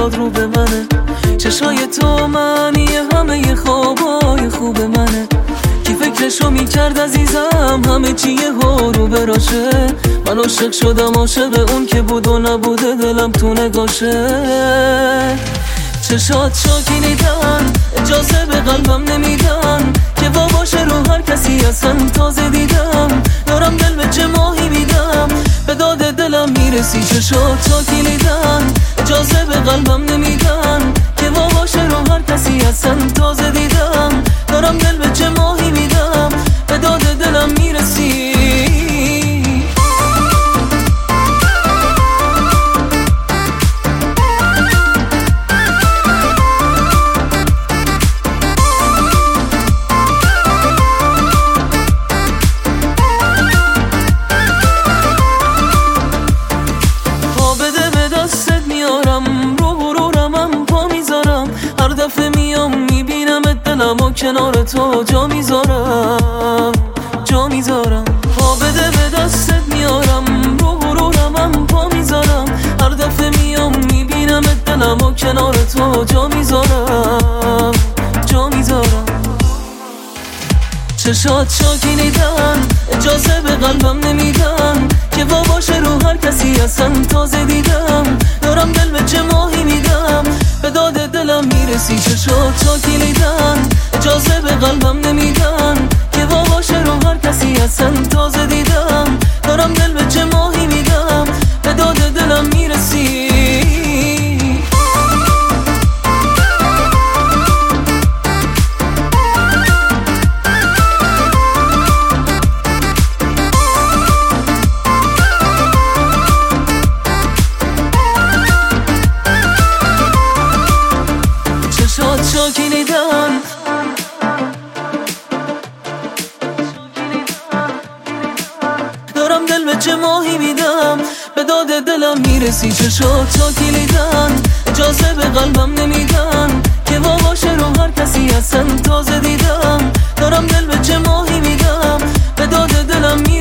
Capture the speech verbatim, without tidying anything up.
میاد رو به منه. چشای تو معنی همه خوابای خوب منه. کی فکرشو میکرد عزیزم همه چی یهو رو براشه. من عاشق شدم عاشق اون که بود و نبوده دلم تو نگاشه. چشات شاکینیدن اجازه به قلبم نمیدن که وا باشه رو هر کسی اصلا تازه دیدم. دارم دل به چه ماهی میدم به داد دلم میرسی. چشات شاکینیدن اجازه به قلبم نمیدن که وا باشه رو هر کسی اصلا تازه دیدم. دارم دل به چه ماهی میدم به داد دلم میرسی. دلمو کنار تو جا میذارم جا میذارم. پا بده به دستت میارم رو غرورم هم پا میذارم. هر دفعه میام میبینم دلمو کنار تو جا میذارم جا میذارم. چشات شاکینیدن اجازه به قلبم نمیدن که وا باشه رو هر کسی اصلا تازه دیدم. دارم دل به چه ماهی میدم به داد دلم میرسی. چشات شاکینیدن اجازه به قلبم نمیدن که وا باشه رو هر کسی اصلا تازه دیدم. دارم دل به چه ماهی میدم به داد دلم میرسی. شاکینیدن دارم دل به چه ماهی میدم به داد دلم میرسی. چشات شاکینیدن اجازه به قلبم نمیدن که وا باشه رو هر کسی اصلا تازه دیدم. دارم دل به چه ماهی میدم به داد دلم میرسی.